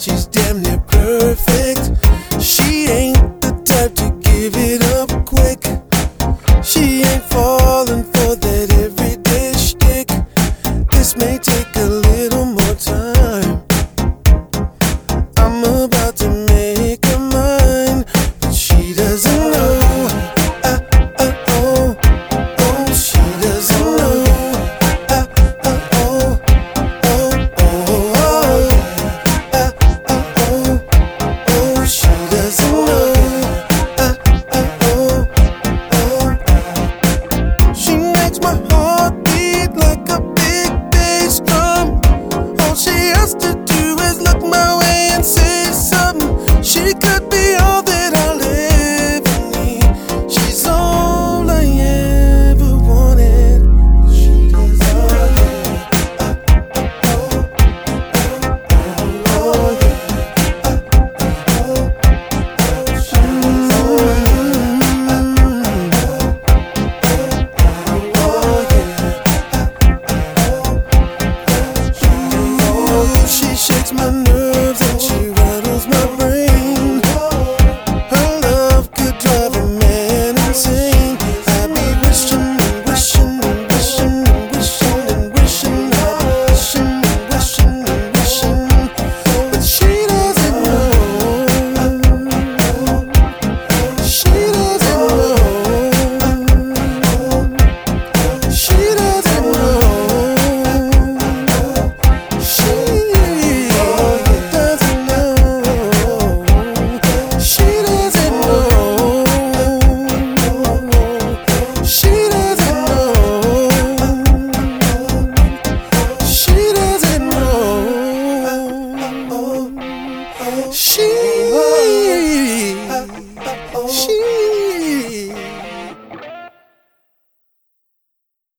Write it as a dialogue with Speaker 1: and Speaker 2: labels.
Speaker 1: she's damn near perfect. She ain't the type to give it up quick. She ain't falling for that everyday shtick. This may take a little more time. I'm about to make her mine, but she doesn't know. She doesn't know. She doesn't know. She makes my heart beat like a big bass drum. All she has to do is look my way.